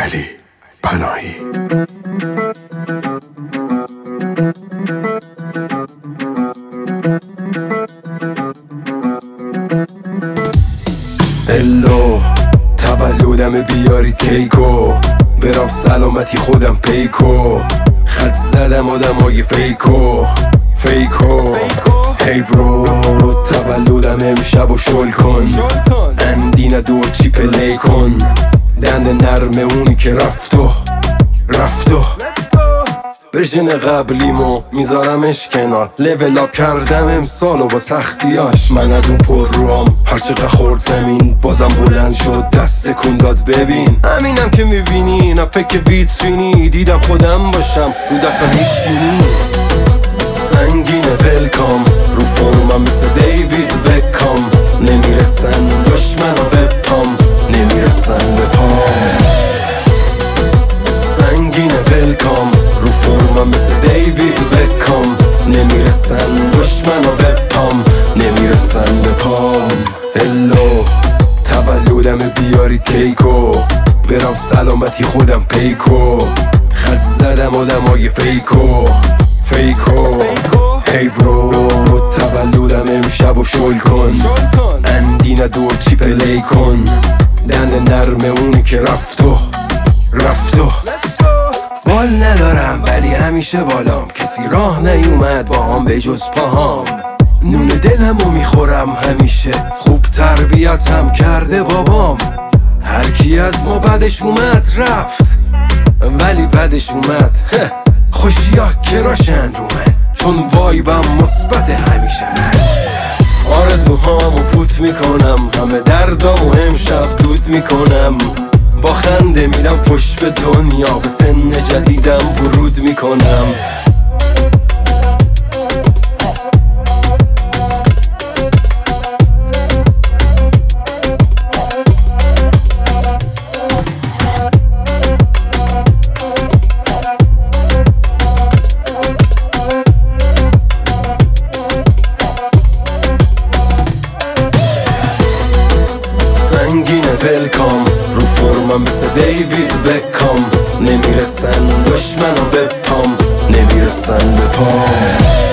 علی پناهی. الو تولدم بیارید کیکو، برام سلامتی خودم پیکو، خط زدم آدمای فیکو هی برو تولدم امشب و شل کن، اندینه دور چی پلی کن، دند نرمه اونی که رفتو ورژن قبلیمو میذارمش کنار، لیول اپ کردم امسالو با سختیاش، من از اون پر روام هرچقدر خورد زمین بازم بلند شد دست کن داد ببین، همینم که میبینی نه فکر ویترینی، دیدم خودم باشم رو دستم هیشگینی، سنگینه ولکام رو فرمم مثل دیوید بکام، نمیرسن دشمنا به پام، نمیرسن به پام، سنگینه ولکام رو فرمم مثل دیوید بکام، نمیرسن دشمنا به پام، نمیرسن به پام. الو تولدم بیارید کیکو، برام سلامتی خودم پیکو، خط زدم آدمای فیکو هی برو تولدم امشب و شل کن، اندینه دور چی پلی کن، دند نرمه اونی که رفتو بال ندارم ولی همیشه بالام، کسی راه نیومد با هم به جز پاهام، نون دلمو میخورم همیشه، خوب تربیتم کرده بابام، هر کی از ما بدش اومد رفت ولی بدش اومد خوشیا کراشن رومه، چون وایبم مثبت همیشه، من آرزوهامو فوت میکنم، همه دردامو امشب دود میکنم، با خنده میدم فش به دنیا، به سن جدیدم ورود میکنم. سنگینه ولکام رو فرمم مثل دیوید بکام، نمیرسن دشمنا به پام، نمیرسن به پام.